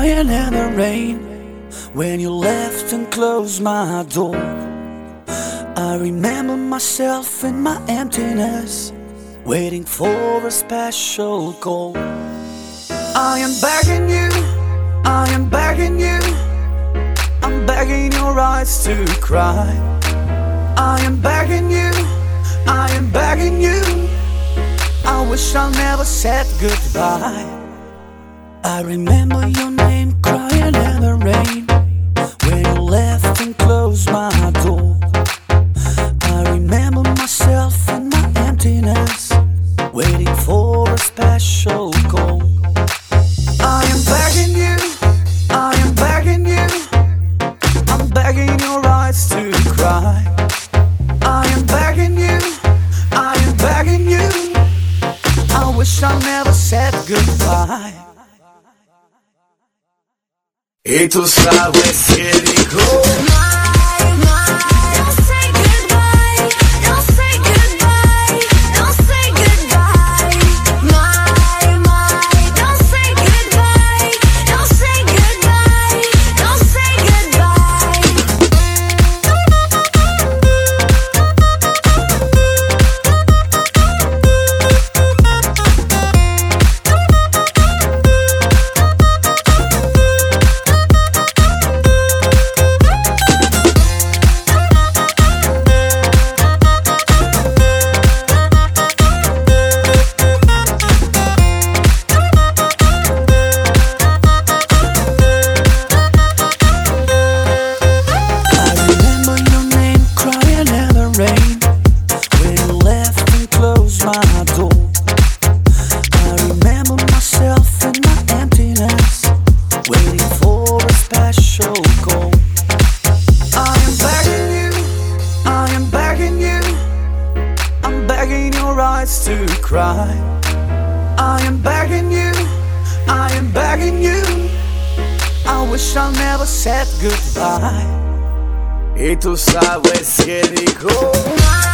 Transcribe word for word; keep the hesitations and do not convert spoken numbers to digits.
crying in the rain when you left and closed my door. I remember myself in my emptiness, waiting for a special call. I am begging you, I am begging you, I'm begging your eyes to cry. I am begging you, I am begging you, I wish I never said goodbye. I remember your name crying in the rain when you left and closed my door. I remember myself in my emptiness, waiting for a special call. I am begging you, I am begging you, I'm begging your eyes to cry. I am begging you, I am begging you, I wish I never said goodbye. Y tú sabes que dijo to cry. I am begging you, I am begging you, I wish I never said goodbye. Y tú sabes que dijo